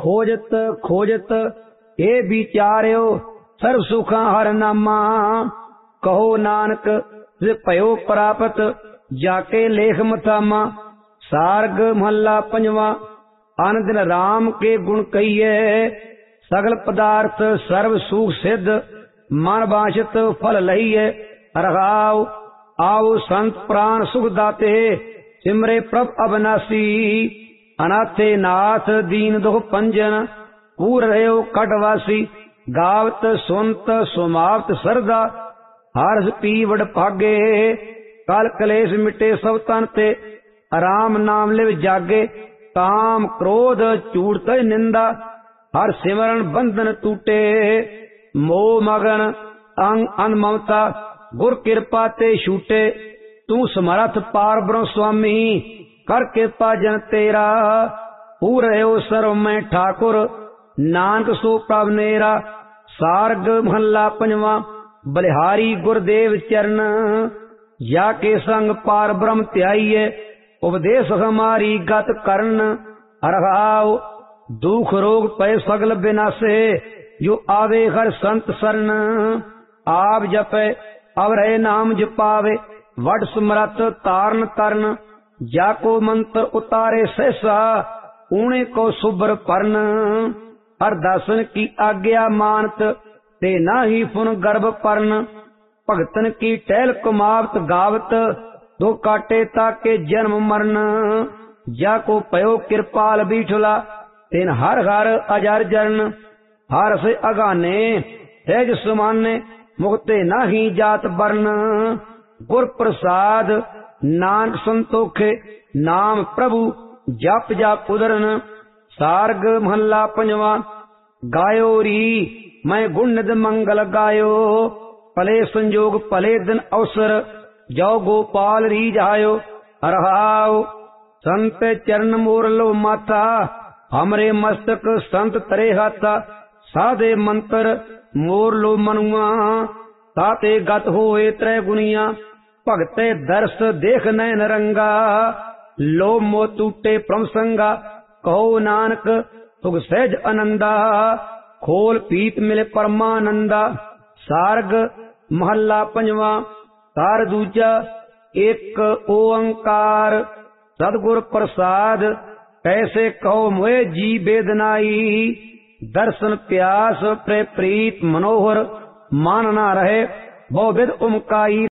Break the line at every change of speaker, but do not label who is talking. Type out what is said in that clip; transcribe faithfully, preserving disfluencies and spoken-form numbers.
खोजत खोजत ए विचार्यो सर्व सुखा हर नामा। कहो नानक जे भयो प्राप्त जाके लेख मथामा। सार्ग महला पंजवा। अन दिन राम के गुण कहिए सगल पदार्थ सर्व सुख सिद्ध मन बांछित फल लहिए। रघाव आओ संत प्राण सुख दाते सिमरे प्रभ अविनाशी। अनाथे नाथ दीन दुख पंजन पूर रहे कटवासी। गावत सुनत सुमावत सरदा हर्ष पीवड़ भागे। काल कलेश मिटे सब तन ते राम नाम लिव जागे। काम क्रोध चूड़त निंदा हर सिमरन बंधन टूटे। मोह मगन अंग अन ममता गुर कृपा ते छूटे। तू समर्थ पार ब्रह्म स्वामी कर कृपा जन तेरा। पूर रहो सर्व मैं ठाकुर नानक सो प्रभ नेरा। सार्ग महला पंजवा। बलिहारी गुरदेव चरण जाके संग पार ब्रह्म त्याइए। उपदेश हमारी गत करन। रघाव दुख रोग पै सगल विनाशे जो आवे हर संत शरण। आप जपे अब रहे नाम जपावे वट समरथ तारन तरन। जाको मंत्र उतारे सहसा ऊणे को सुबर परन। हर दासन की आज्ञा मानत ते नाही फुन गर्भ परन। भगतन की टहल कुमावत गावत दो काटे ताके जन्म मरण। जाको पयो कृपाल बीठला तेन हर हर अजर जरन। हर से अगाने तेज समाने मुक्ते नाही जात बरन। गुर प्रसाद नानक संतोखे नाम प्रभु जप जाप उदरन। सार्ग महला पंजवा। गायो री मैं गुण निध मंगल गायो। भले संजोग भले दिन अवसर जो गोपाल रीझायो। रहाओ संत चरण मोर लो माथा हमरे मस्तक संत तरे हाथा। साधे मंत्र मोर लो मनुआ ताते गत होए त्रै गुनिया। भगते दर्श देख नैन रंगा लो मो टूटे प्रमसंगा। कहो नानक सुख सहज आनंदा खोल पीत मिले परमानंदा। सार्ग महला पंजवा। तार दूजा एक ओंकार सदगुर प्रसाद कैसे कहो मोए जी बेदनाई। दर्शन प्यास प्रे प्रीत मनोहर मान ना रहे बहुविध उमकाई।